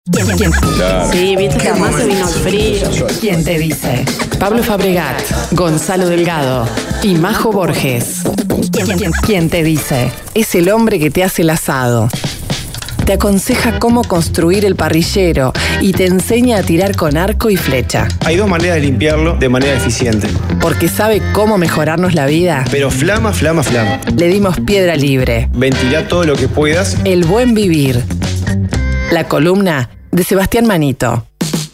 Claro. Sí, viste que además se vino el frío. ¿Quién te dice? Pablo Fabregat, Gonzalo Delgado y Majo Borges. ¿Quién te dice? Es el hombre que te hace el asado. Te aconseja cómo construir el parrillero y te enseña a tirar con arco y flecha. Hay dos maneras de limpiarlo de manera eficiente. Porque sabe cómo mejorarnos la vida. Pero flama. Le dimos piedra libre. Ventilá todo lo que puedas. El buen vivir. La columna de Sebastián Manito.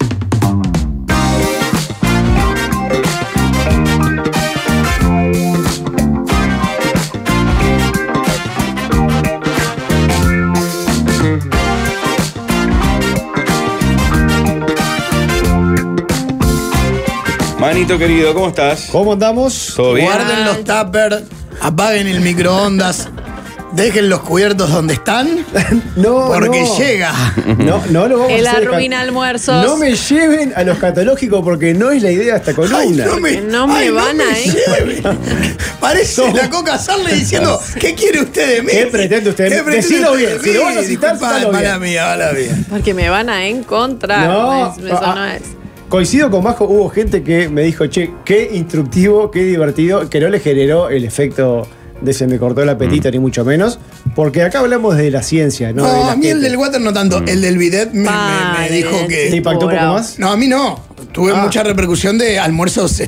Manito querido, ¿cómo estás? ¿Cómo andamos? ¿Todo bien? Guarden los tuppers, apaguen el microondas, dejen los cubiertos donde están, porque llega. No lo vamos El a hacer. arruina almuerzos. No me lleven a los catológicos porque no es la idea de esta columna. No me van a lleven. Parece la Coca Sarle diciendo, ¿qué quiere usted de mí? ¿Qué pretende usted? Decilo bien. Si lo vas a citar, cítalo bien. Mala mía. Porque me van a encontrar. No, Eso no es. Coincido con Majo, hubo gente que me dijo, che, qué instructivo, qué divertido, que no le generó el efecto de se me cortó el apetito, ni mucho menos, porque acá hablamos de la ciencia, ¿no? No, a mí el del water no tanto, el del bidet me dijo que... ¿Te impactó un poco más? No, a mí no. Tuve mucha repercusión de almuerzos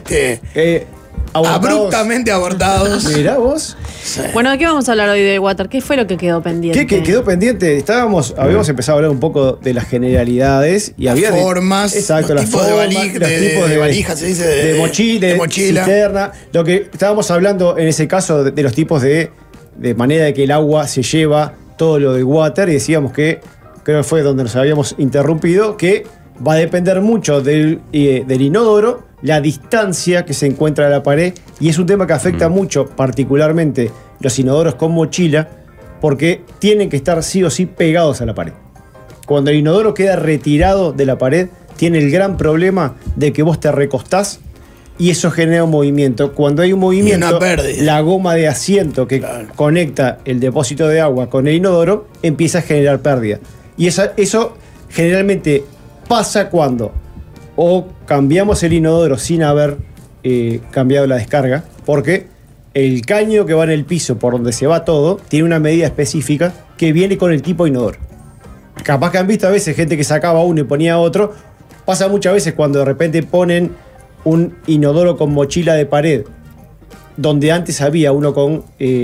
abruptamente abortados. Mirá vos. Sí. Bueno, ¿de qué vamos a hablar hoy del water? ¿Qué fue lo que quedó pendiente? ¿Qué quedó pendiente? Habíamos empezado a hablar un poco de las generalidades y había formas, exacto, los las tipos formas, de tipos de valija, se dice, de mochila, cisterna. Lo que estábamos hablando en ese caso de los tipos de manera de que el agua se lleva todo lo del water, y decíamos que, creo que fue donde nos habíamos interrumpido, que va a depender mucho del inodoro, la distancia que se encuentra de la pared, y es un tema que afecta mucho, particularmente los inodoros con mochila, porque tienen que estar sí o sí pegados a la pared. Cuando el inodoro queda retirado de la pared, tiene el gran problema de que vos te recostás y eso genera un movimiento. Cuando hay un movimiento, la goma de asiento que conecta el depósito de agua con el inodoro empieza a generar pérdida. Y eso generalmente pasa cuando o cambiamos el inodoro sin haber cambiado la descarga, porque el caño que va en el piso por donde se va todo tiene una medida específica que viene con el tipo de inodoro. Capaz que han visto a veces gente que sacaba uno y ponía otro. Pasa muchas veces cuando de repente ponen un inodoro con mochila de pared, donde antes había uno con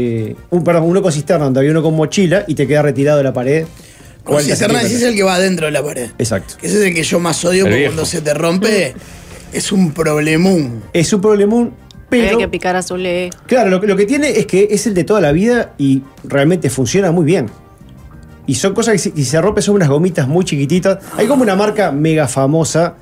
uno con cisterna, donde había uno con mochila y te queda retirado de la pared. Con cisterna ese es el que va adentro de la pared. Exacto. Ese es el que yo más odio, porque cuando se te rompe es un problemón. Es un problemón, pero... Hay que picar azulé. Claro, lo que tiene es que es el de toda la vida y realmente funciona muy bien. Y son cosas que si se rompen son unas gomitas muy chiquititas. Hay como una marca mega famosa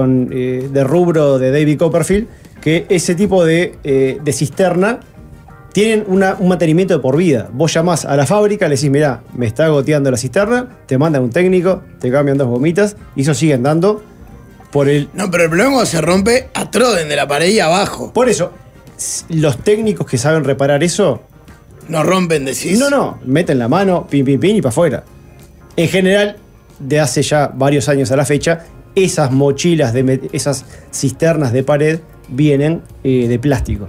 de rubro de David Copperfield, que ese tipo de cisterna tienen un mantenimiento de por vida. Vos llamás a la fábrica, le decís, mirá, me está goteando la cisterna, te mandan un técnico, te cambian 2 gomitas y eso sigue andando por el... No, pero el problema es cuando se rompe a troden de la pared y abajo. Por eso, los técnicos que saben reparar eso... No rompen, decís. No, meten la mano, pin, y para afuera. En general, de hace ya varios años a la fecha, esas mochilas, esas cisternas de pared vienen de plástico.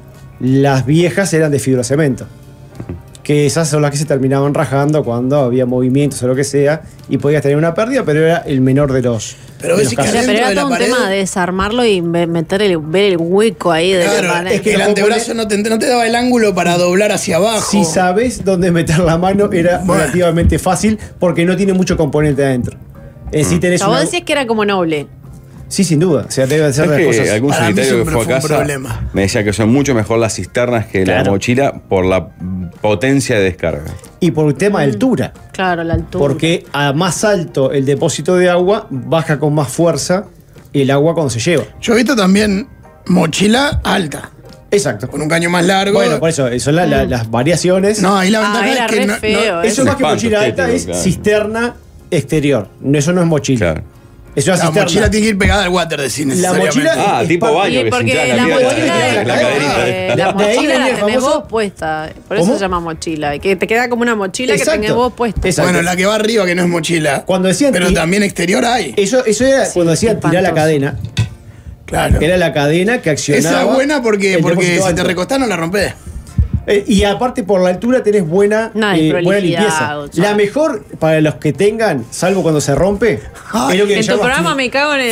Las viejas eran de fibrocemento, que esas son las que se terminaban rajando cuando había movimientos o lo que sea, y podías tener una pérdida, pero era el menor de los... Pero era todo un tema de desarmarlo y ver el hueco ahí de la pared. Es que el antebrazo no te daba el ángulo para doblar hacia abajo. Si sabes dónde meter la mano, era relativamente fácil porque no tiene mucho componente adentro. Tenés vos decís que era como noble. Sí, sin duda. O sea, deben ser las cosas. Algún sanitario que fue a casa me decía que son mucho mejor las cisternas que la mochila por la potencia de descarga. Y por el tema de altura. Claro, la altura. Porque a más alto el depósito de agua, baja con más fuerza el agua cuando se lleva. Yo he visto también mochila alta. Exacto. Con un caño más largo. Bueno, por eso, son las variaciones. No, ahí la ventaja es que feo, eso más que mochila alta es cisterna exterior. Eso no es mochila. Claro. La mochila tiene que ir pegada al water de cine. La mochila. Tipo baño. Sí, porque la mochila la tenés vos puesta. Por eso se llama mochila. Que te queda como una mochila que tenés vos puesta. Bueno, la que va arriba, que no es mochila. Cuando decían pero también exterior hay. Eso era cuando decían tirar la cadena. Claro. Era la cadena que accionaba. Esa es buena porque si te recostás no la rompés. Y aparte por la altura tenés buena limpieza. La mejor para los que tengan, salvo cuando se rompe, es lo que en tu programa me cago en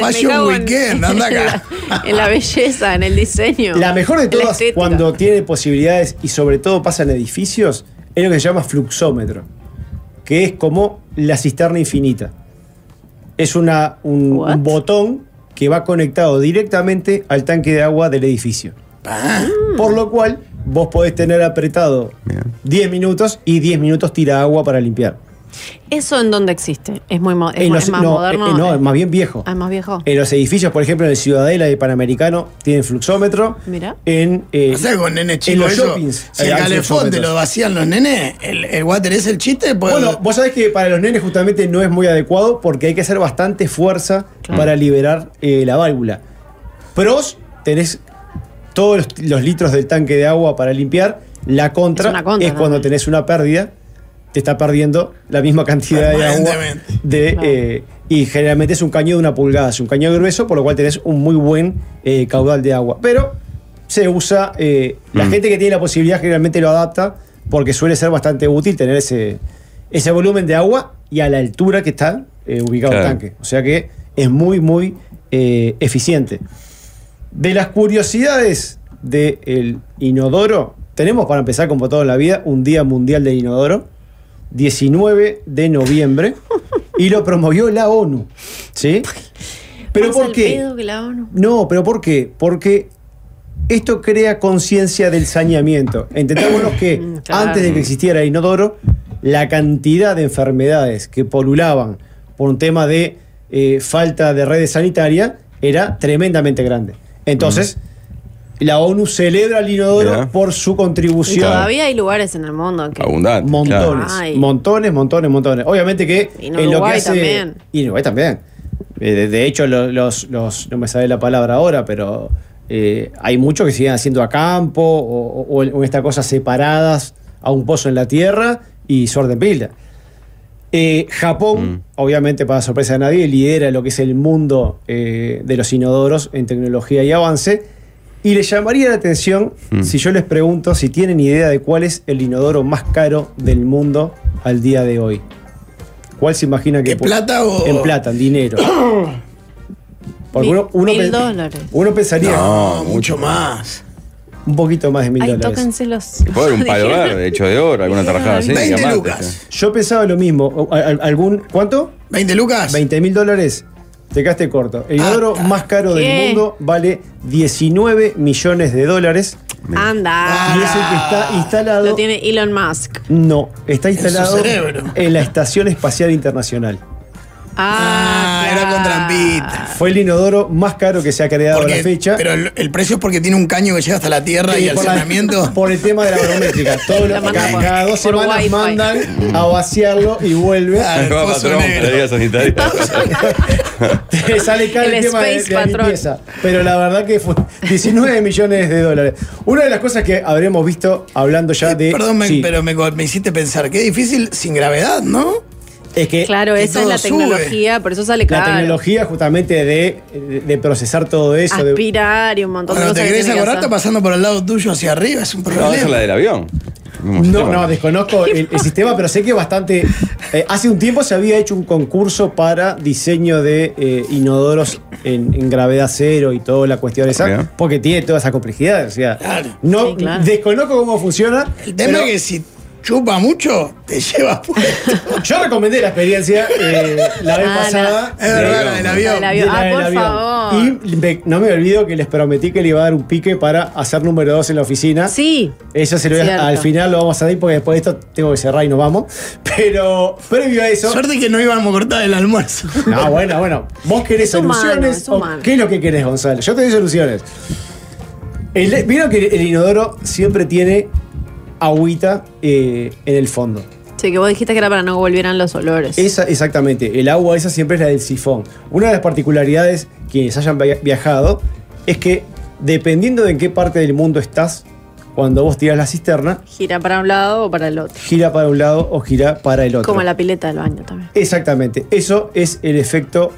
la belleza, en el diseño. La mejor de todas cuando tiene posibilidades y sobre todo pasa en edificios, es lo que se llama fluxómetro, que es como la cisterna infinita. Es un botón que va conectado directamente al tanque de agua del edificio. Por lo cual vos podés tener apretado 10 minutos y 10 minutos tira agua para limpiar. ¿Eso en dónde existe? ¿Es más moderno? No, es más bien viejo. ¿Es más viejo? En los edificios, por ejemplo, en el Ciudadela y Panamericano, tienen fluxómetro. Mirá. O sea, con nenes chicos, en los shoppings. Si el calefón te lo vacían los nenes, ¿el water es el chiste? Bueno, vos sabés que para los nenes justamente no es muy adecuado porque hay que hacer bastante fuerza para liberar la válvula. Pros, tenés todos los litros del tanque de agua para limpiar. La contra es cuando tenés una pérdida, te está perdiendo la misma cantidad de agua y generalmente es un caño de 1 pulgada, es un caño grueso, por lo cual tenés un muy buen caudal de agua. Pero se usa, la gente que tiene la posibilidad generalmente lo adapta porque suele ser bastante útil tener ese volumen de agua y a la altura que está ubicado el tanque. O sea que es muy, muy eficiente. De las curiosidades del inodoro, tenemos para empezar, como toda la vida, un Día Mundial del Inodoro, 19 de noviembre, y lo promovió la ONU. ¿Sí? ¿Pero por qué? No, ¿pero por qué? Porque esto crea conciencia del saneamiento. Entendámonos que antes de que existiera el inodoro, la cantidad de enfermedades que polulaban por un tema de falta de redes sanitarias era tremendamente grande. Entonces, la ONU celebra el inodoro por su contribución. Y todavía hay lugares en el mundo que... Abundantes. Montones. Obviamente que y en Uruguay también. Y en Uruguay también. De hecho, no me sale la palabra ahora, pero hay muchos que siguen haciendo a campo o en estas cosas separadas a un pozo en la tierra y su orden pila. Japón, obviamente para sorpresa de nadie, lidera lo que es el mundo de los inodoros en tecnología y avance. Y les llamaría la atención si yo les pregunto si tienen idea de cuál es el inodoro más caro del mundo al día de hoy. ¿Cuál se imagina que... ¿En plata o...? En plata, en dinero. Porque $1.000. Uno pensaría... No, mucho más. Un poquito más de $1.000. Tóquense los... Puede haber un palo verde hecho de oro, alguna tarjada así. 20 lucas. Yo pensaba lo mismo. ¿Cuánto? ¿20 lucas? $20.000. Te quedaste corto. El inodoro más caro del mundo vale $19 millones. Anda. Y es el que está instalado... Lo tiene Elon Musk. No, está instalado cerebro. en la Estación Espacial Internacional. Era con trampita. Fue el inodoro más caro que se ha creado a la fecha. Pero el precio es porque tiene un caño que llega hasta la tierra y el saneamiento. Por el tema de la barométrica. Cada 2 semanas mandan a vaciarlo y vuelve. El pozo negro. Te sale caro el tema de la limpieza. Pero la verdad que fue $19 millones. Una de las cosas que habremos visto hablando ya de... Perdón, pero me hiciste pensar. Qué difícil sin gravedad, ¿no? Es que esa es la tecnología, por eso sale caro. La tecnología justamente de procesar todo eso. Aspirar y un montón de cosas. Cuando te querés acordar, está pasando por el lado tuyo hacia arriba, es un problema. No, esa es la del avión. No, desconozco el sistema, pero sé que bastante... hace un tiempo se había hecho un concurso para diseño de inodoros en gravedad cero y toda la cuestión esa, porque tiene toda esa complejidad. O sea, desconozco cómo funciona. El tema es que si chupa mucho, te lleva puesto. Yo recomendé la experiencia la vez pasada. Es verdad, la del avión. Por favor. Y no me olvido que les prometí que le iba a dar un pique para hacer número 2 en la oficina. Sí. Eso se lo voy al final lo vamos a dar porque después de esto tengo que cerrar y nos vamos. Pero previo a eso... Suerte que no íbamos a cortar el almuerzo. No, bueno. ¿Vos querés soluciones? ¿Qué es lo que querés, Gonzalo? Yo te doy soluciones. Vieron que el inodoro siempre tiene agüita en el fondo. Sí, que vos dijiste que era para no volvieran los olores. Exactamente. El agua esa siempre es la del sifón. Una de las particularidades, quienes hayan viajado, es que dependiendo de en qué parte del mundo estás, cuando vos tirás la cisterna... Gira para un lado o para el otro. Gira para un lado o gira para el otro. Como la pileta del baño también. Exactamente. Eso es el efecto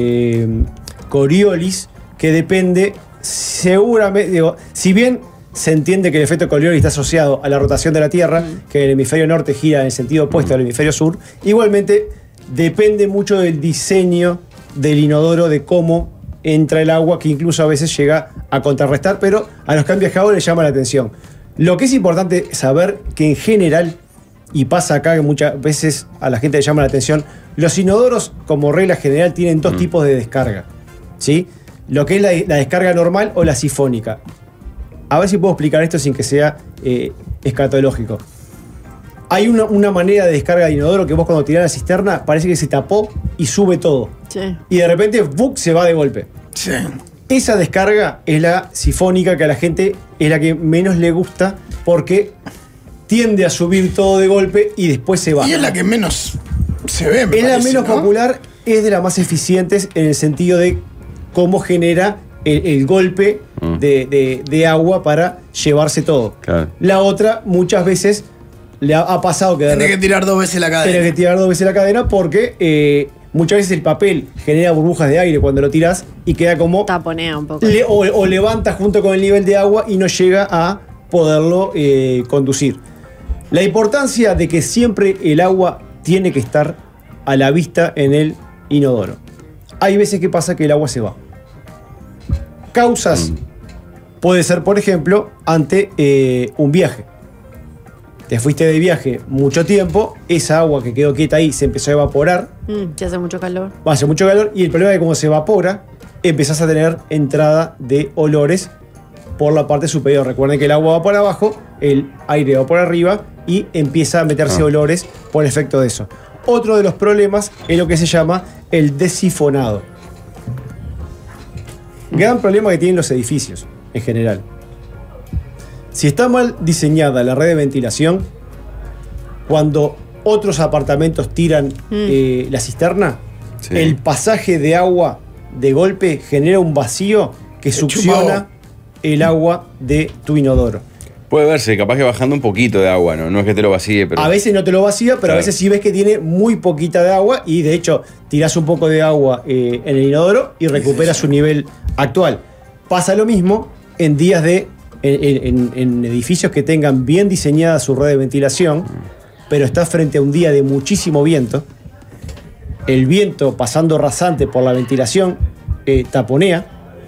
Coriolis, que depende seguramente... Digo, si bien se entiende que el efecto Coriolis está asociado a la rotación de la Tierra, que el hemisferio norte gira en el sentido opuesto al hemisferio sur, igualmente depende mucho del diseño del inodoro, de cómo entra el agua, que incluso a veces llega a contrarrestar, pero a los que han viajado les llama la atención. Lo que es importante saber que en general, y pasa acá que muchas veces a la gente le llama la atención, los inodoros como regla general tienen dos tipos de descarga, ¿sí? Lo que es la descarga normal o la sifónica. A ver si puedo explicar esto sin que sea escatológico. Hay una manera de descarga de inodoro que vos cuando tirás la cisterna parece que se tapó y sube todo. Sí. Y de repente ¡buc! Se va de golpe. Sí. Esa descarga es la sifónica, que a la gente es la que menos le gusta porque tiende a subir todo de golpe y después se va. Y es la que menos se ve, Es la menos popular, es de las más eficientes en el sentido de cómo genera el golpe de agua para llevarse todo. Claro. La otra, muchas veces le ha pasado que... Tiene que tirar 2 veces la cadena. Tiene que tirar 2 veces la cadena porque muchas veces el papel genera burbujas de aire cuando lo tirás y queda como... Taponea un poco. O levanta junto con el nivel de agua y no llega a poderlo conducir. La importancia de que siempre el agua tiene que estar a la vista en el inodoro. Hay veces que pasa que el agua se va. Causas puede ser, por ejemplo, ante un viaje. Te fuiste de viaje mucho tiempo, esa agua que quedó quieta ahí se empezó a evaporar. Ya hace mucho calor. Hace mucho calor y el problema es que como se evapora, empezás a tener entrada de olores por la parte superior. Recuerden que el agua va por abajo, el aire va por arriba y empieza a meterse olores por efecto de eso. Otro de los problemas es lo que se llama el desifonado. Gran problema que tienen los edificios en general. Si está mal diseñada la red de ventilación, cuando otros apartamentos tiran la cisterna, el pasaje de agua de golpe genera un vacío que succiona el agua de tu inodoro. Puede verse, capaz que bajando un poquito de agua, ¿no? No es que te lo vacíe, pero... A veces no te lo vacía, pero claro, a veces sí ves que tiene muy poquita de agua y de hecho tirás un poco de agua en el inodoro y recuperas su nivel actual. Pasa lo mismo en días de... En edificios que tengan bien diseñada su red de ventilación, pero está frente a un día de muchísimo viento. El viento pasando rasante por la ventilación taponea,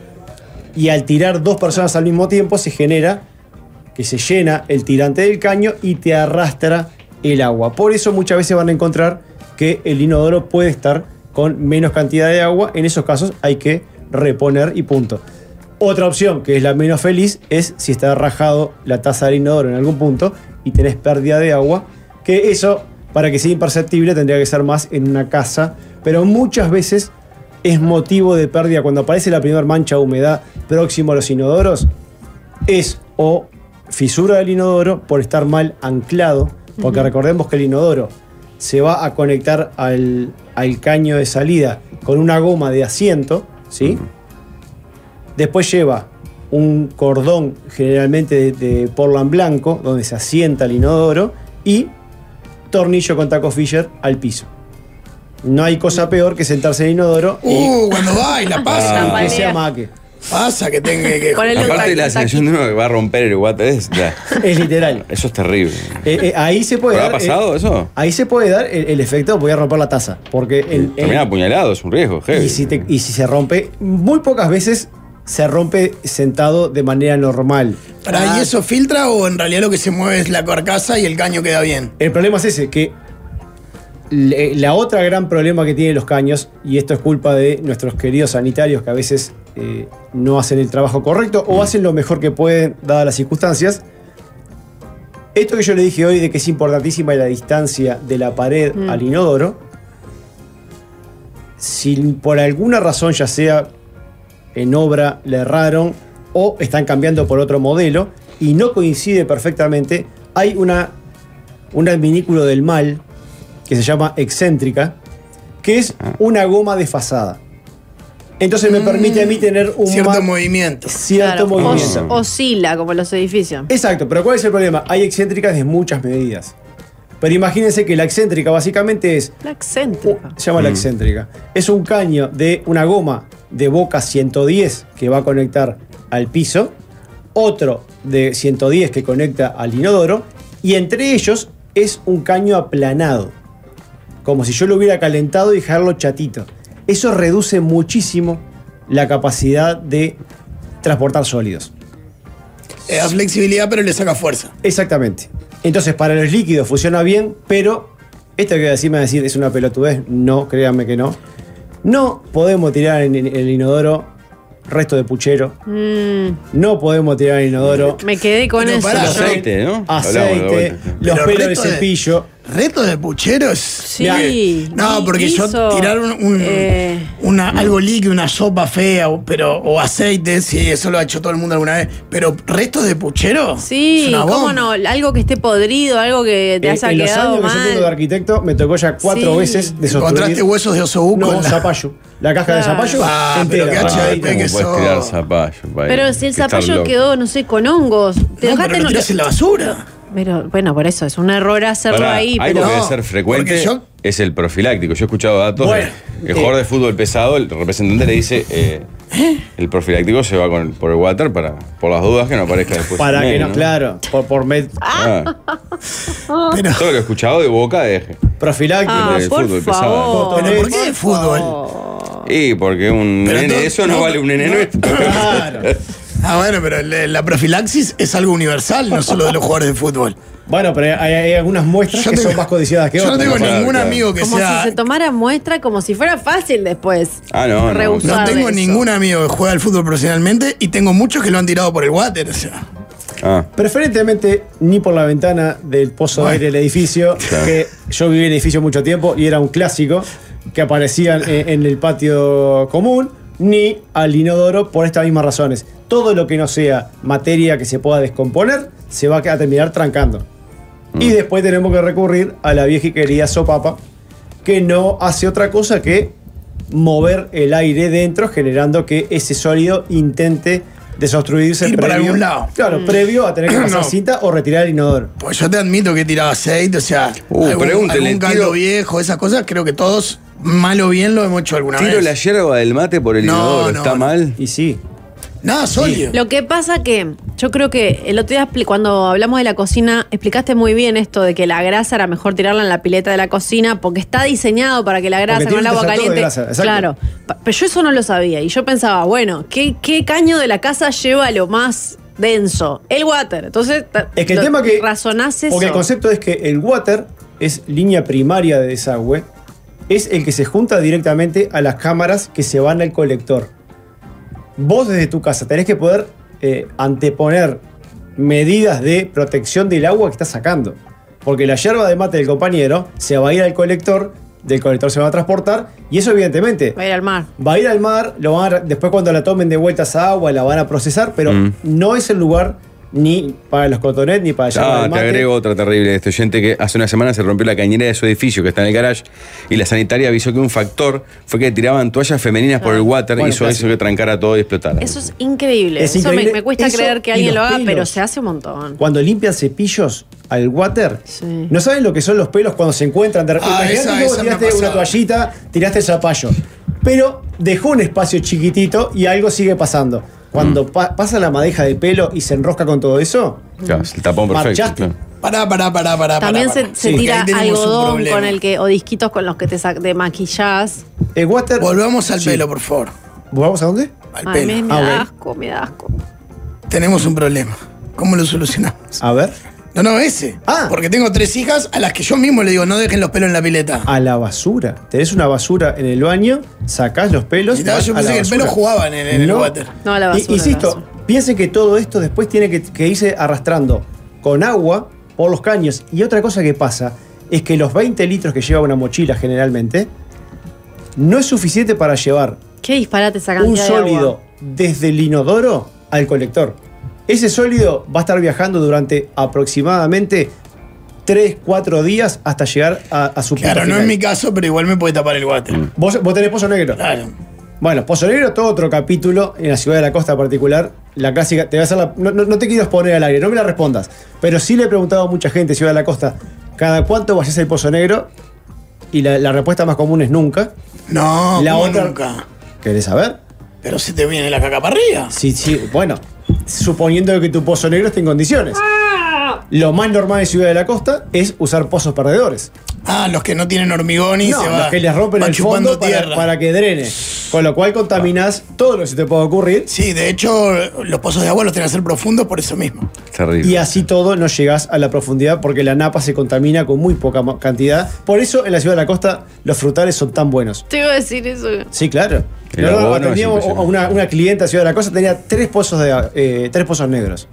y al tirar 2 personas al mismo tiempo se genera que se llena el tirante del caño y te arrastra el agua. Por eso muchas veces van a encontrar que el inodoro puede estar con menos cantidad de agua. En esos casos hay que reponer y punto. Otra opción, que es la menos feliz, es si está rajado la taza del inodoro en algún punto y tenés pérdida de agua, que eso, para que sea imperceptible, tendría que ser más en una casa, pero muchas veces es motivo de pérdida. Cuando aparece la primera mancha de humedad próximo a los inodoros, es o fisura del inodoro por estar mal anclado, porque recordemos que el inodoro se va a conectar al caño de salida con una goma de asiento, ¿sí? Después lleva un cordón generalmente de portland blanco donde se asienta el inodoro y tornillo con taco Fisher al piso. No hay cosa peor que sentarse en el inodoro cuando baila pasa. Que se amaque. Pasa que tenga que... Aparte de la sensación de uno que va a romper el water es literal. Eso es terrible. Ahí se puede ¿Pero dar... ha pasado eso? Ahí se puede dar el efecto de poder romper la taza. Porque también apuñalado es un riesgo, heavy. Y si se rompe, muy pocas veces se rompe sentado de manera normal. ¿Y eso filtra o en realidad lo que se mueve es la carcasa y el caño queda bien? El problema es ese, que la otra gran problema que tienen los caños, y esto es culpa de nuestros queridos sanitarios que a veces no hacen el trabajo correcto o hacen lo mejor que pueden dadas las circunstancias. Esto que yo le dije hoy de que es importantísima la distancia de la pared al inodoro, si por alguna razón, ya sea en obra le erraron o están cambiando por otro modelo y no coincide perfectamente, hay una un adminículo del mal que se llama excéntrica, que es una goma desfasada. Entonces me permite a mí tener un cierto movimiento. Cierto movimiento. Oscila, como los edificios. Exacto, pero ¿cuál es el problema? Hay excéntricas de muchas medidas. Pero imagínense que la excéntrica básicamente es... La excéntrica. Se llama la excéntrica. Es un caño de una goma de boca 110 que va a conectar al piso, otro de 110 que conecta al inodoro, y entre ellos es un caño aplanado. Como si yo lo hubiera calentado y dejarlo chatito. Eso reduce muchísimo la capacidad de transportar sólidos. Da flexibilidad, pero le saca fuerza. Exactamente. Entonces, para los líquidos funciona bien, pero esto que me va a decir es una pelotudez. No, créanme que no. No podemos tirar en el inodoro resto de puchero. No podemos tirar en el inodoro. Me quedé con eso. Aceite, ¿no? Aceite, los pelos de cepillo. ¿Reto de pucheros? Sí. No, porque yo tirar algo líquido, una sopa fea o aceite, sí, eso lo ha hecho todo el mundo alguna vez. Pero ¿restos de puchero? Sí, es una bomba. ¿Cómo no? Algo que esté podrido, algo que te haya quedado mal. En los años que yo tengo de arquitecto, me tocó ya 4 veces de sostener. ¿Encontraste huesos de osobuco? No, zapallo. La caja de zapallo. Pero qué HDP que sos. Puedes tirar zapallo. Pero si el zapallo quedó, no sé, con hongos. Pero lo tirás en la basura. Pero bueno, por eso es un error hacerlo ahí. Algo pero que debe ser frecuente es el profiláctico. Yo he escuchado datos de que el jugador de fútbol pesado, el representante le dice el profiláctico se va por el water por las dudas que no aparezca después. Para que no, claro. Por Pero todo lo que he escuchado de boca es profiláctico del fútbol pesado. ¿Pero por qué de fútbol? Y porque un nene, eso no vale un nene nuestro. Claro. Bueno, pero la profilaxis es algo universal, no solo de los jugadores de fútbol. Bueno, pero hay algunas muestras que son más codiciadas que otras. Yo no tengo ningún amigo que como sea... Como si se tomara muestra, como si fuera fácil después. No. No tengo ningún amigo que juega al fútbol profesionalmente y tengo muchos que lo han tirado por el water, o sea... Preferentemente ni por la ventana del pozo de aire del edificio, que yo viví en el edificio mucho tiempo y era un clásico que aparecían en el patio común, ni al inodoro por estas mismas razones. Todo lo que no sea materia que se pueda descomponer se va a terminar trancando. Y después tenemos que recurrir a la vieja y querida sopapa, que no hace otra cosa que mover el aire dentro, generando que ese sólido intente desobstruirse ir para algún lado. Claro, previo a tener que pasar cinta o retirar el inodoro. Pues yo te admito que he tirado aceite, o sea, algún caldo viejo, esas cosas, creo que todos, mal o bien, lo hemos hecho alguna vez. ¿Tiro la yerba del mate por el inodoro? ¿Está mal? Y sí. Nada, sólido. Lo que pasa que yo creo que el otro día cuando hablamos de la cocina explicaste muy bien esto de que la grasa era mejor tirarla en la pileta de la cocina porque está diseñado para que la grasa con el agua caliente. Claro, pero yo eso no lo sabía y yo pensaba, bueno, ¿qué caño de la casa lleva lo más denso? El water. Entonces, es que el tema que razonás eso. Porque el concepto es que el water es línea primaria de desagüe, es el que se junta directamente a las cámaras que se van al colector. Vos desde tu casa tenés que poder anteponer medidas de protección del agua que estás sacando. Porque la yerba de mate del compañero se va a ir al colector, del colector se va a transportar y eso evidentemente va a ir al mar. Va a ir al mar, después cuando la tomen de vuelta esa agua la van a procesar, pero no es el lugar ni para los cotonets ni para la yerba del mate. Te agrego otra terrible de este oyente que hace una semana se rompió la cañera de su edificio que está en el garage y la sanitaria avisó que un factor fue que tiraban toallas femeninas por el water y eso hizo que trancara todo y explotara. Eso es increíble. Es increíble. Me cuesta creer que alguien lo haga, pero se hace un montón. Cuando limpian cepillos al water, no saben lo que son los pelos cuando se encuentran de repente. Tiraste una toallita, tiraste el zapallo, pero dejó un espacio chiquitito y algo sigue pasando. Cuando pasa la madeja de pelo y se enrosca con todo eso, claro, el tapón perfecto. Pará. También se tira algodón con el que, o disquitos con los que te maquillás. El water. Volvamos al pelo, por favor. ¿Volvamos a dónde? Al pelo. Me da asco. Tenemos un problema. ¿Cómo lo solucionamos? A ver. No, ese. Porque tengo 3 hijas a las que yo mismo le digo, no dejen los pelos en la pileta. A la basura. Tenés una basura en el baño, sacás los pelos. Yo pensé que el pelo jugaba en el water. No, a la basura. Insisto, piensen que todo esto después tiene que irse arrastrando con agua por los caños. Y otra cosa que pasa es que los 20 litros que lleva una mochila generalmente no es suficiente para llevar ¿qué disparate esa cantidad un sólido de agua? Desde el inodoro al colector. Ese sólido va a estar viajando durante aproximadamente 3, 4 días hasta llegar a su punto Claro, no final. es mi caso, pero igual me puede tapar el water. ¿Vos tenés Pozo Negro? Claro. Bueno, Pozo Negro, todo otro capítulo en la ciudad de la costa particular. La clásica, te voy a hacer no te quiero exponer al aire, no me la respondas. Pero sí le he preguntado a mucha gente, ciudad de la costa, ¿cada cuánto vayas al Pozo Negro? Y la respuesta más común es nunca. No, La ¿cómo otra- nunca? ¿Querés saber? Pero se te viene la caca para arriba. Sí, bueno, suponiendo que tu Pozo Negro esté en condiciones. Lo más normal en Ciudad de la Costa es usar pozos perdedores. Ah, los que no tienen hormigón y No, se va. los que les rompen va el chupando fondo tierra. para que drene. Con lo cual contaminás todo lo que se te pueda ocurrir. Sí, de hecho, los pozos de agua los tienen que hacer profundos por eso mismo. Terrible. Y así todo no llegás a la profundidad porque la napa se contamina con muy poca cantidad. Por eso en la Ciudad de la Costa los frutales son tan buenos. Te iba a decir eso. Sí, claro. El abono es Teníamos a impresionante. una clienta de Ciudad de la Costa, tenía 3 pozos negros.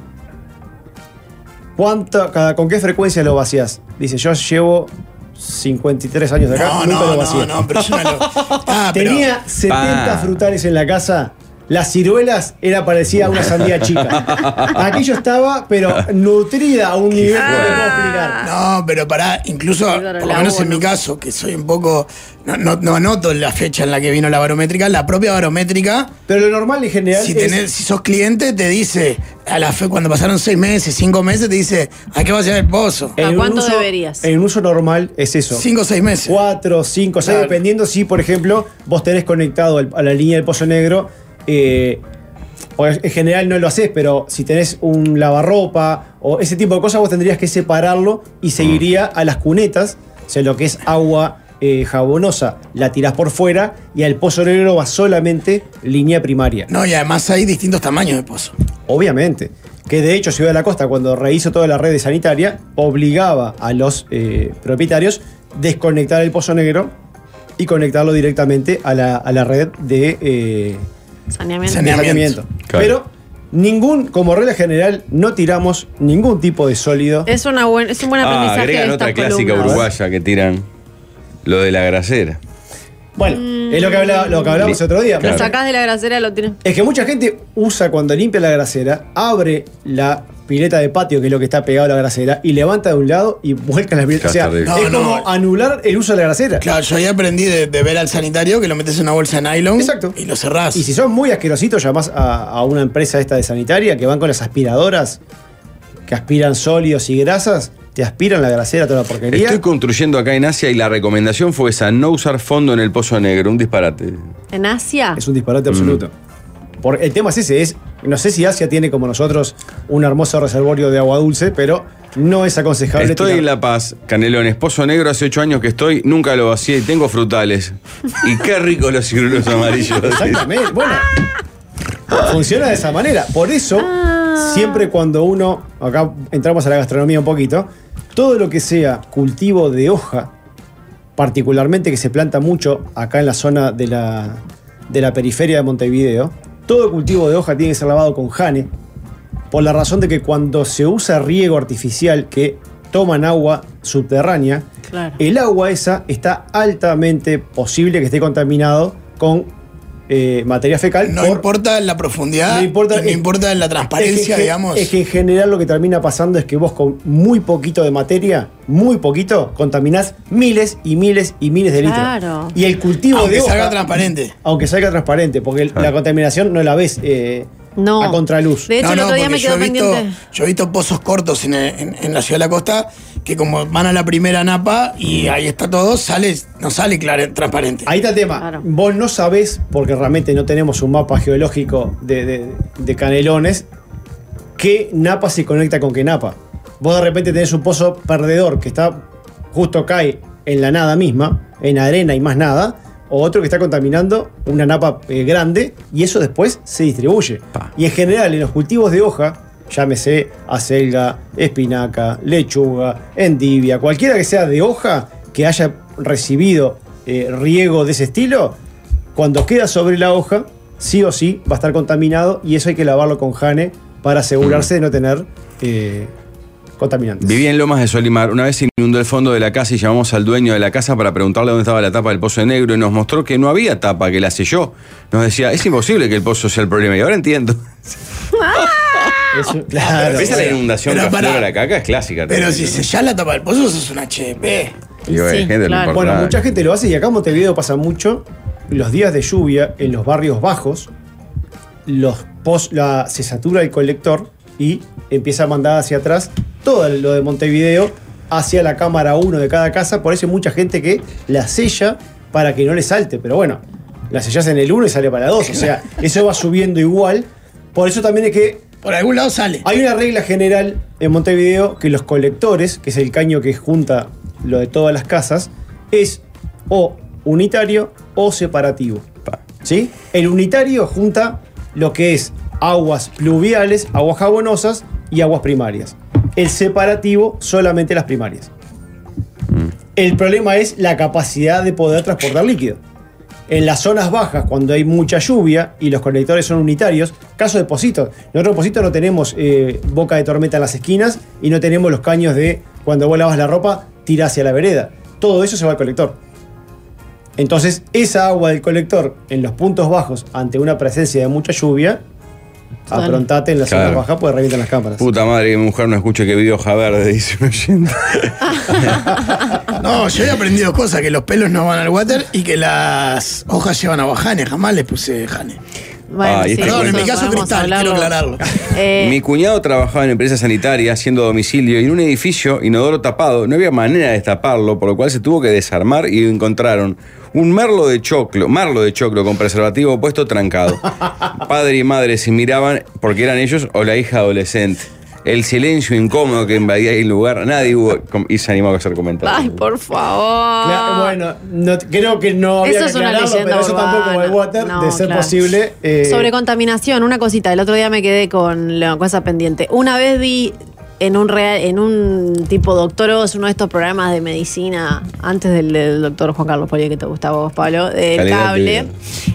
¿Con qué frecuencia lo vacías? Dice, yo llevo 53 años de acá, nunca lo vacié. No, pero yo no lo. Ah, pero- Tenía 70 frutales en la casa. Las ciruelas era parecida a una sandía chica. Aquello estaba, pero nutrida a un nivel que no puedo explicar. No, pero pará, incluso, Claro, por lo la menos en abono. mi caso, que soy un poco. No anoto la fecha en la que vino la barométrica, la propia barométrica. Pero lo normal en general Si sos cliente, te dice, cuando pasaron 6 meses, 5 meses, te dice, ¿a qué va a ser el pozo? ¿A un cuánto deberías? En un uso normal es eso. 5 o 6 meses. 4, 5, 6, Claro. dependiendo si, por ejemplo, vos tenés conectado a la línea del Pozo Negro. O en general no lo haces, pero si tenés un lavarropa o ese tipo de cosas, vos tendrías que separarlo y seguiría a las cunetas, o sea, lo que es agua jabonosa, la tirás por fuera y al Pozo Negro va solamente línea primaria. No, y además hay distintos tamaños de pozo. Obviamente. Que de hecho Ciudad de la Costa, cuando rehizo toda la red sanitaria, obligaba a los propietarios desconectar el Pozo Negro y conectarlo directamente a la red de Saneamiento. saneamiento. Claro. Pero como regla general no tiramos ningún tipo de sólido. Es un buen aprendizaje. Agregan de otra estas clásica columnas. uruguaya que tiran. Lo de la grasera. Bueno, es lo que hablamos otro día. Claro. Lo sacás de la grasera, lo tienes. Es que mucha gente usa cuando limpia la grasera, abre la pileta de patio, que es lo que está pegado a la grasera, y levanta de un lado y vuelca la pileta. O sea, Terrible. es como anular el uso de la grasera. Claro, yo ahí aprendí de ver al sanitario que lo metes en una bolsa de nylon Exacto. y lo cerrás. Y si son muy asquerositos, llamás a una empresa esta de sanitaria que van con las aspiradoras que aspiran sólidos y grasas, te aspiran la grasera, toda la porquería. Estoy construyendo acá en Asia y la recomendación fue esa, no usar fondo en el Pozo Negro, un disparate. ¿En Asia? Es un disparate absoluto. El tema es ese, no sé si Asia tiene como nosotros un hermoso reservorio de agua dulce, pero no es aconsejable. Estoy tirar- en La Paz, Canelones, Pozo Negro, hace 8 años que estoy, nunca lo vacié y tengo frutales. Y qué ricos los ciruelos amarillos. Exactamente, bueno. Funciona de esa manera. Por eso, siempre cuando uno, acá entramos a la gastronomía un poquito, todo lo que sea cultivo de hoja, particularmente que se planta mucho acá en la zona de la periferia de Montevideo, todo cultivo de hoja tiene que ser lavado con jane, por la razón de que cuando se usa riego artificial que toman agua subterránea, Claro. el agua esa está altamente posible que esté contaminado con materia fecal. No importa la profundidad, No importa- y no importa la transparencia, digamos. Es que en general lo que termina pasando es que vos con muy poquito de materia, muy poquito, contaminás miles y miles y miles de litros. Claro. Y el cultivo Aunque de hoja, salga transparente. aunque salga transparente, porque la contaminación no la ves No. a contraluz. De hecho, el otro día me porque quedó pendiente. yo he visto pozos cortos en la ciudad de la costa que como van a la primera napa y ahí está todo, no sale claro, transparente. Ahí está el tema. Claro. Vos no sabés, porque realmente no tenemos un mapa geológico de Canelones, qué napa se conecta con qué napa. Vos de repente tenés un pozo perdedor que está justo cae en la nada misma, en arena y más nada, o otro que está contaminando una napa grande y eso después se distribuye. Pa. Y en general en los cultivos de hoja, llámese acelga, espinaca, lechuga, endivia, cualquiera que sea de hoja que haya recibido riego de ese estilo, cuando queda sobre la hoja, sí o sí va a estar contaminado y eso hay que lavarlo con jane para asegurarse de no tener contaminantes. Viví en Lomas de Solimar. Una vez se inundó el fondo de la casa y llamamos al dueño de la casa para preguntarle dónde estaba la tapa del Pozo Negro y nos mostró que no había tapa, que la selló. Nos decía, es imposible que el pozo sea el problema. Y ahora entiendo. Claro. Esa la inundación que aflora la caca es clásica. Pero también, si sellás la tapa del pozo, eso es un HP. Bueno, mucha gente lo hace y acá en Montevideo pasa mucho. Los días de lluvia en los barrios bajos, se satura el colector y empieza a mandar hacia atrás todo lo de Montevideo hacia la cámara 1 de cada casa. Por eso hay mucha gente que la sella para que no le salte. Pero bueno, la sellas en el 1 y sale para la 2. O sea, eso va subiendo igual. Por eso también es que... Por algún lado sale. Hay una regla general en Montevideo que los colectores, que es el caño que junta lo de todas las casas, es o unitario o separativo. ¿Sí? El unitario junta lo que es aguas pluviales, aguas jabonosas y aguas primarias. El separativo solamente las primarias. El problema es la capacidad de poder transportar líquido. En las zonas bajas, cuando hay mucha lluvia y los colectores son unitarios, caso de Pocitos. Nosotros en Pocitos no tenemos boca de tormenta en las esquinas y no tenemos los caños de cuando vos lavas la ropa, tira hacia la vereda. Todo eso se va al colector. Entonces, esa agua del colector en los puntos bajos, ante una presencia de mucha lluvia, aprontate en las zonas bajas, pues revientan las cámaras. Puta madre, que mi mujer no escuche que video Javerde, dice un oyente. No, yo he aprendido cosas, que los pelos no van al water y que las hojas llevan aguajane. Jamás les puse jane. Bueno, sí, perdón, en mi caso cristal, quiero aclararlo. Mi cuñado trabajaba en empresa sanitaria haciendo domicilio y en un edificio inodoro tapado no había manera de destaparlo, por lo cual se tuvo que desarmar y encontraron un marlo de choclo con preservativo puesto trancado. Padre y madre se miraban porque eran ellos o la hija adolescente. El silencio incómodo que invadía el lugar, nadie hubo y se animó a hacer comentarios. Ay, por favor. Claro, bueno, creo que no había eso que aclararlo, pero eso tampoco como el water, de ser posible. Sobre contaminación, una cosita, el otro día me quedé con la cosa pendiente. Una vez vi en un tipo doctoros, uno de estos programas de medicina, antes del doctor Juan Carlos Poli, que te gustaba vos, Pablo, del cable,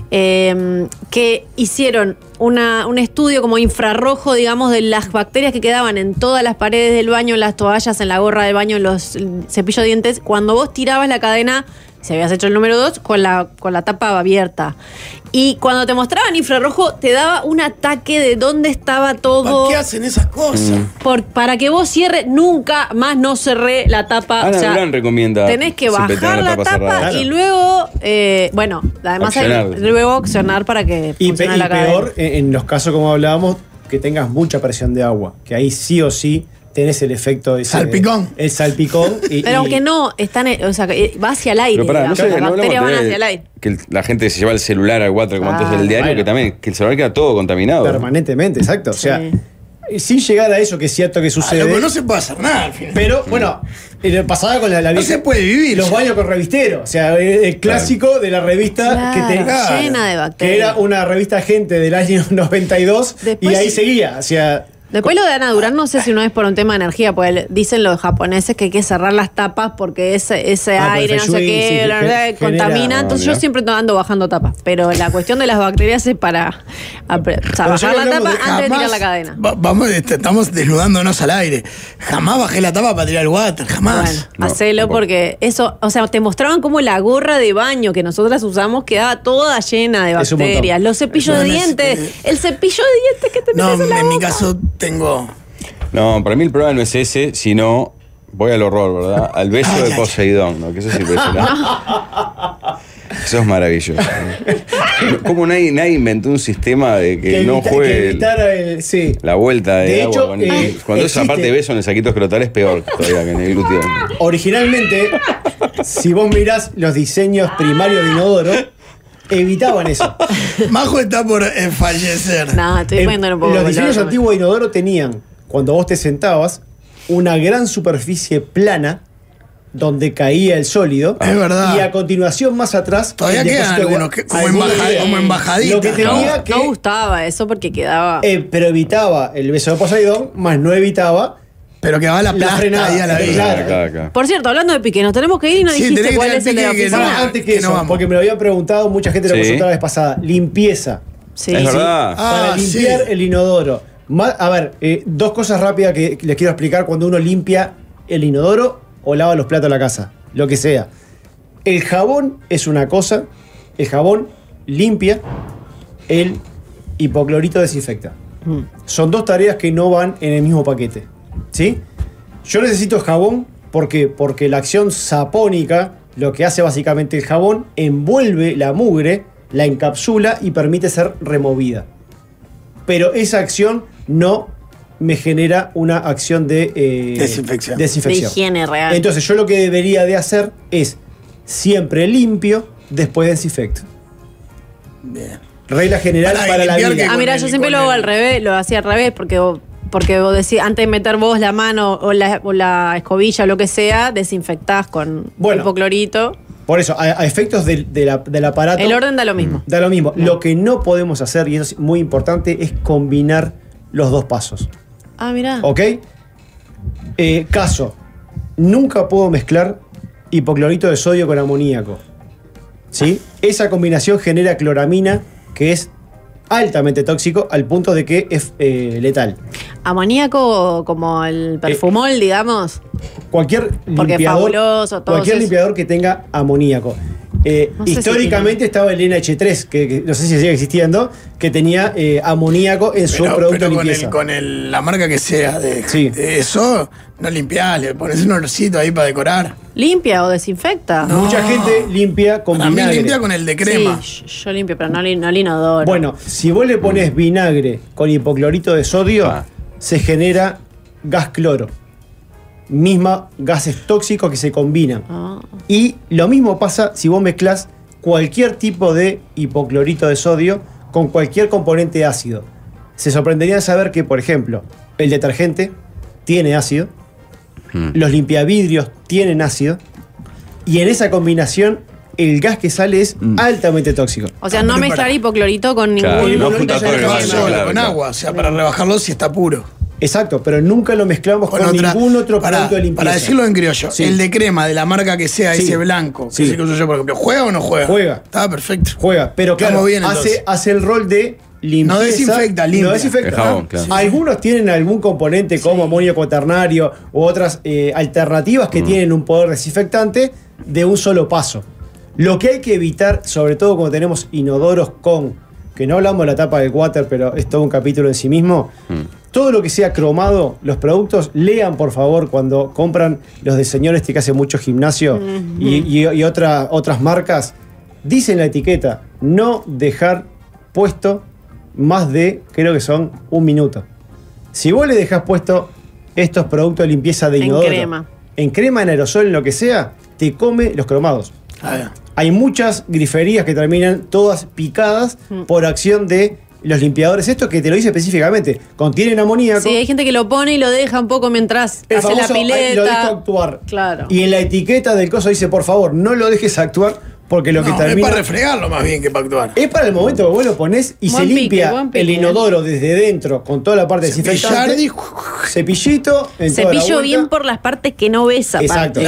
que hicieron un estudio como infrarrojo, digamos, de las bacterias que quedaban en todas las paredes del baño, en las toallas, en la gorra del baño, en los cepillos de dientes, cuando vos tirabas la cadena, si habías hecho el número 2, con la tapa abierta. Y cuando te mostraban infrarrojo, te daba un ataque de dónde estaba todo. ¿Por qué hacen esas cosas? Para que vos cierres, nunca más no cerré la tapa. Ana Durán recomienda. Tenés que bajar la tapa y luego, además luego accionar para que funcione la cadena. Y peor, en los casos como hablábamos, que tengas mucha presión de agua, que ahí sí o sí tenés el efecto de salpicón. El salpicón. Pero aunque no, va hacia el aire. Pero las bacterias van hacia el aire. Que la gente se lleva el celular al water como antes del diario, que el celular queda todo contaminado. Permanentemente, exacto. O sea, sin llegar a eso que es cierto que sucede. No se puede hacer nada al final. Pero bueno, pasaba con la no se puede vivir. Los baños con revistero. O sea, el clásico de la revista llena de bacterias. Que era una revista Gente del año 92. Después, y ahí seguía. O sea. Después lo de Ana Durán, no sé si no es por un tema de energía, porque dicen los japoneses que hay que cerrar las tapas porque ese aire, no sé qué, contamina. Entonces yo siempre ando bajando tapas. Pero la cuestión de las bacterias es para bajar la tapa antes de tirar la cadena. Estamos desnudándonos al aire. Jamás bajé la tapa para tirar el water, jamás. Bueno, hacelo porque eso, o sea, te mostraban cómo la gorra de baño que nosotras usamos quedaba toda llena de bacterias. Los cepillos de dientes, el cepillo de dientes que te metes en la boca. Mi caso tengo. No, para mí el problema no es ese, sino voy al horror, ¿verdad? Al beso de Poseidón, ¿no? Que eso es impresionante. Eso es maravilloso. ¿Cómo nadie inventó un sistema de que no juegue la vuelta de agua? Hecho, cuando esa parte de beso en el saquito escrotal es peor todavía que en el glúteo. Originalmente, si vos mirás los diseños primarios de inodoro, evitaban eso. Majo está por fallecer. No, estoy poniendo un poco. Los diseños antiguos de inodoro tenían, cuando vos te sentabas, una gran superficie plana donde caía el sólido. Es verdad. Y a continuación, más atrás, todavía quedan algunos como embajaditas. Lo que tenía no gustaba eso porque quedaba. Pero evitaba el beso de Poseidón, más no evitaba. Pero que va la plasta ahí a la vez. Claro. Por cierto, hablando de pique, nos tenemos que ir y no dijiste cuál es el de la oficina. Antes que eso, porque me lo habían preguntado, mucha gente lo consultó la vez pasada. Limpieza. Sí. Es verdad. Para limpiar el inodoro. A ver, dos cosas rápidas que les quiero explicar cuando uno limpia el inodoro o lava los platos de la casa. Lo que sea. El jabón es una cosa. El jabón limpia. El hipoclorito desinfecta. Son dos tareas que no van en el mismo paquete. ¿Sí? Yo necesito jabón. ¿Por qué? Porque la acción sapónica, lo que hace básicamente el jabón, envuelve la mugre, la encapsula y permite ser removida. Pero esa acción no me genera una acción de desinfección. De higiene real. Entonces yo lo que debería de hacer es siempre limpio, después desinfecto. Bien. Regla general para la vida. Mira, yo siempre lo hago al revés, lo hacía al revés, porque vos decís, antes de meter vos la mano o la escobilla o lo que sea, desinfectás con hipoclorito. Por eso, a efectos del aparato... El orden da lo mismo. Da lo mismo. Lo que no podemos hacer, y eso es muy importante, es combinar los dos pasos. Ah, mirá. ¿Ok? Caso. Nunca puedo mezclar hipoclorito de sodio con amoníaco. ¿Sí? Esa combinación genera cloramina, que es altamente tóxico al punto de que es letal. Amoníaco como el perfumol, digamos. Cualquier porque limpiador, fabuloso, cualquier limpiador que tenga amoníaco. No históricamente estaba el NH3, que no sé si sigue existiendo, que tenía amoníaco en su producto de limpieza. Con la marca que sea de eso, no limpiás, le pones un olorcito ahí para decorar. ¿Limpia o desinfecta? No. Mucha gente limpia con vinagre. A mí limpia con el de crema. Sí, yo limpio, pero no al inodoro. Bueno, si vos le pones vinagre con hipoclorito de sodio, se genera gas cloro. Misma gases tóxicos que se combinan. Y lo mismo pasa si vos mezclás cualquier tipo de hipoclorito de sodio con cualquier componente ácido. Se sorprenderían saber que, por ejemplo, el detergente tiene ácido, los limpiavidrios tienen ácido, y en esa combinación el gas que sale es altamente tóxico. O sea, no mezclar hipoclorito con ningún... Con agua, o sea, para rebajarlo si está puro. Exacto, pero nunca lo mezclamos con ningún otro producto de limpieza. Para decirlo en criollo, el de crema, de la marca que sea, ese blanco, que se uso yo, por ejemplo, ¿juega o no juega? Juega. Está perfecto. Juega, pero claro, bien, hace el rol de limpieza. No desinfecta, limpia. No desinfecta. Jabón, claro. Algunos tienen algún componente como amonio cuaternario u otras alternativas que tienen un poder desinfectante de un solo paso. Lo que hay que evitar, sobre todo cuando tenemos inodoros que no hablamos de la tapa del water, pero es todo un capítulo en sí mismo. Todo lo que sea cromado, los productos, lean por favor cuando compran los de señores que hacen mucho gimnasio y otras marcas. Dice en la etiqueta, no dejar puesto más de, creo que son 1 minuto. Si vos le dejás puesto estos productos de limpieza de inodoro, en crema, en aerosol, en lo que sea, te come los cromados. Hay muchas griferías que terminan todas picadas por acción de los limpiadores. Esto que te lo dice específicamente, contienen amoníaco. Sí, hay gente que lo pone y lo deja un poco mientras hace la pileta. Lo deja actuar. Claro. Y en la etiqueta del coso dice, por favor, no lo dejes actuar, porque lo que termina... es para refregarlo más bien que para actuar. Es para el momento que vos lo ponés y se limpia el inodoro desde dentro con toda la parte desinfectante. Cepillito. Cepillo bien por las partes que no ves. Exacto.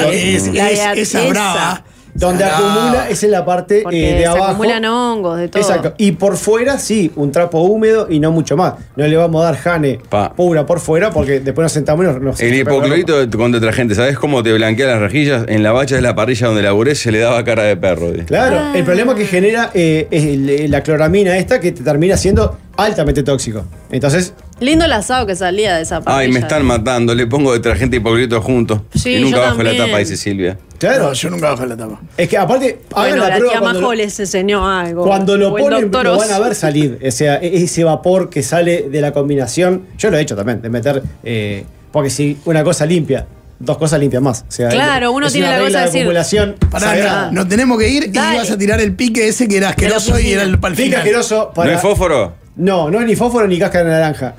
Esa brava. Donde acumula es en la parte de abajo. Acumulan hongos, de todo. Exacto. Y por fuera, sí, un trapo húmedo y no mucho más. No le vamos a dar jane pura por fuera porque después nos sentamos y nos... El hipoclorito con detergente, ¿sabes cómo te blanquea las rejillas? En la bacha de la parrilla donde laburé se le daba cara de perro. Claro, el problema que genera es la cloramina esta que te termina siendo altamente tóxico. Entonces... Lindo el asado que salía de esa parrilla. Ay, me están matando, le pongo detergente y hipoclorito juntos. Sí, y nunca yo bajo también. la tapa, dice Silvia. Claro. No, yo nunca bajé la tapa. Es que aparte, bueno, la tía Majo les enseñó algo. Cuando lo ponen, lo van a ver salir. O sea, ese vapor que sale de la combinación, yo lo he hecho también, de meter, porque si una cosa limpia, 2 cosas limpias más. O sea, claro, uno tiene la cosa de decir... Pará, nos tenemos que ir. Dale. Y vas a tirar el pique ese que era asqueroso y era el final. Pique asqueroso para... ¿No es fósforo? No es ni fósforo ni cáscara de naranja.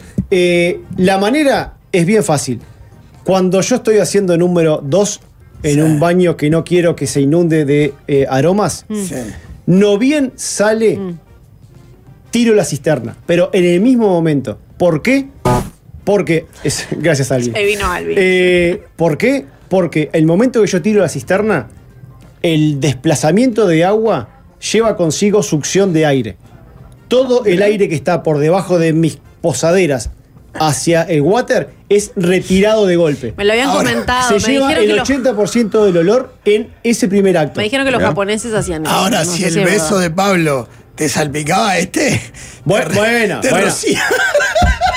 La manera es bien fácil. Cuando yo estoy haciendo número 2 en un baño que no quiero que se inunde de aromas, no bien sale, tiro la cisterna, pero en el mismo momento. ¿Por qué? Porque... gracias, Alvin. Ahí vino Alvin. ¿Por qué? Porque el momento que yo tiro la cisterna, el desplazamiento de agua lleva consigo succión de aire. Todo el aire que está por debajo de mis posaderas hacia el water es retirado de golpe. Me lo habían comentado. Se lleva el 80% del olor en ese primer acto. Me dijeron que los japoneses hacían eso. Ahora, si el beso de Pablo te salpicaba bueno.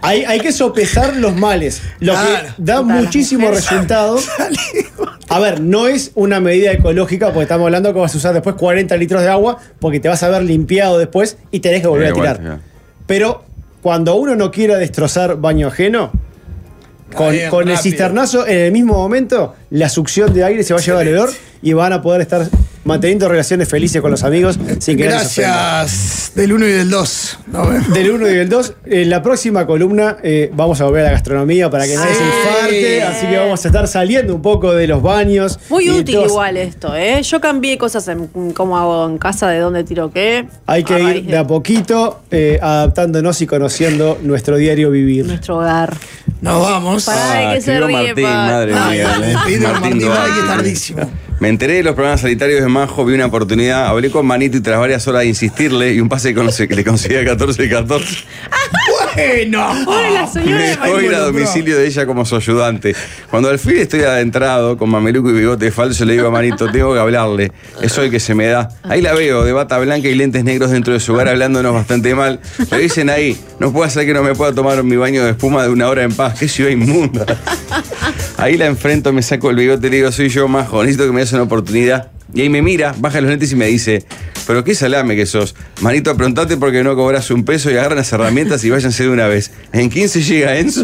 Hay que sopesar los males. Lo que da muchísimo resultado. A ver, no es una medida ecológica, porque estamos hablando que vas a usar después 40 litros de agua, porque te vas a haber limpiado después y tenés que volver a tirar. Pero cuando uno no quiera destrozar baño ajeno, con el cisternazo, en el mismo momento, la succión de aire se va a llevar al hedor y van a poder estar manteniendo relaciones felices con los amigos sin que gracias del 1 y del 2. Del 1 y del 2. En la próxima columna vamos a volver a la gastronomía para que nadie se infarte. Así que vamos a estar saliendo un poco de los baños. Muy útil igual esto, ¿eh? Yo cambié cosas en cómo hago en casa, de dónde tiro qué. Hay que ir de a poquito adaptándonos y conociendo nuestro diario vivir. Nuestro hogar. Nos vamos. Para que se ríe, Martín, madre mía. Martín, que tardísimo. Me enteré de los programas sanitarios de Majo, vi una oportunidad, hablé con Manito y tras varias horas de insistirle y un pase que le conseguía 14-14. Bueno. Hola, señora. Me dejó ir a domicilio de ella como su ayudante. Cuando al fin estoy adentrado con mameluco y bigote falso, le digo a Manito, tengo que hablarle. Es hoy que se me da. Ahí la veo, de bata blanca y lentes negros dentro de su hogar, hablándonos bastante mal. Me dicen ahí, no puede ser que no me pueda tomar mi baño de espuma de 1 hora en paz. Qué ciudad inmunda. Ahí la enfrento, me saco el bigote y le digo, soy yo, Majo, necesito que me des una oportunidad. Y ahí me mira, baja los lentes y me dice, pero qué salame que sos. Manito, aprontate porque no cobras un peso y agarran las herramientas y váyanse de una vez. ¿En 15 llega Enzo?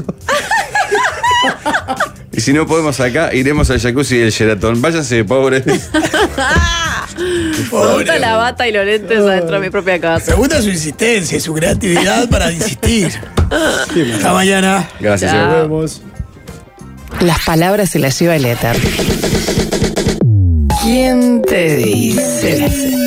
Y si no podemos acá, iremos al jacuzzi del Sheraton. Váyanse, pobres. Me gusta la bata y los lentes adentro de mi propia casa. Me gusta su insistencia y su creatividad para insistir. Hasta mañana. Gracias. Nos vemos. Las palabras se las lleva el éter. ¿Quién te dice?